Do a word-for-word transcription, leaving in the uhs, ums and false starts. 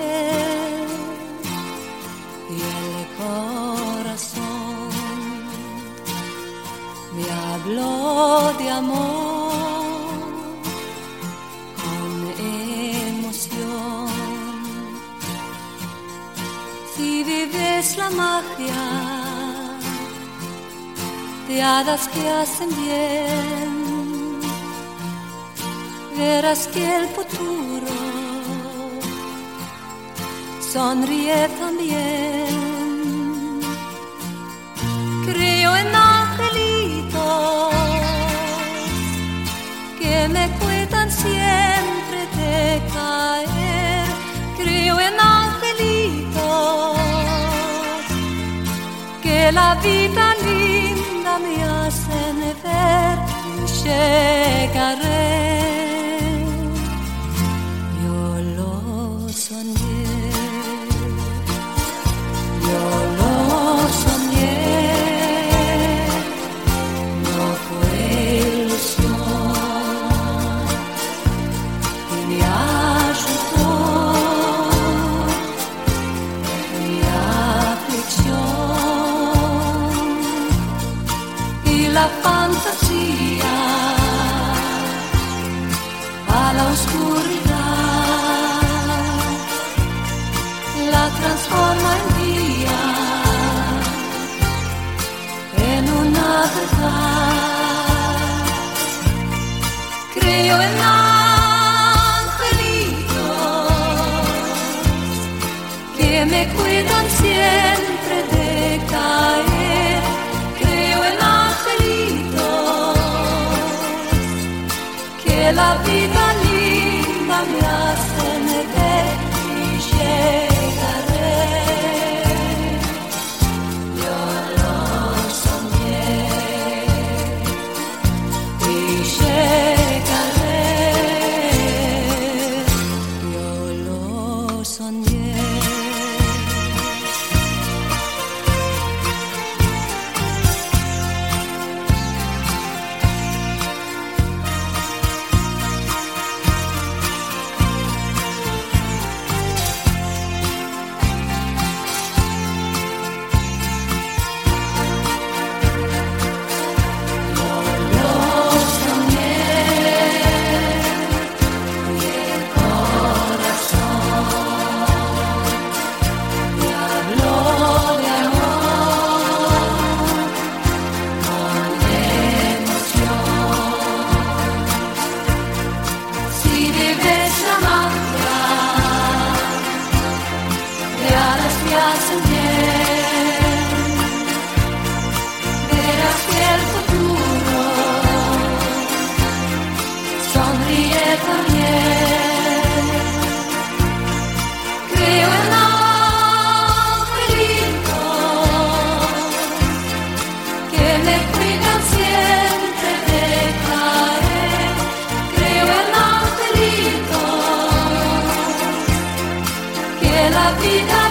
piel y el corazón me habló de amor con emoción. Si vives la magia de hadas que hacen bien, verás que el futuro sonríe también. Creo en angelitos que me cuidan siempre de caer. Creo en angelitos que la vida linda me hacen ver y llegaré. Yo lo soñé, yo lo soñé, no fue ilusión y me ayudó en mi aflicción y la fantasía a la oscuridad la transforma en día, en una verdad. Creo en angelitos que me cuidan siempre de caer. Creo en angelitos que la vida linda me hacen ver y llegaré. Yo lo soñé y llegaré. Yo lo soñé. Verás que el futuro sonríe también. Creo en angelitos que me cuidan siempre de caer. Creo en angelitos que la vida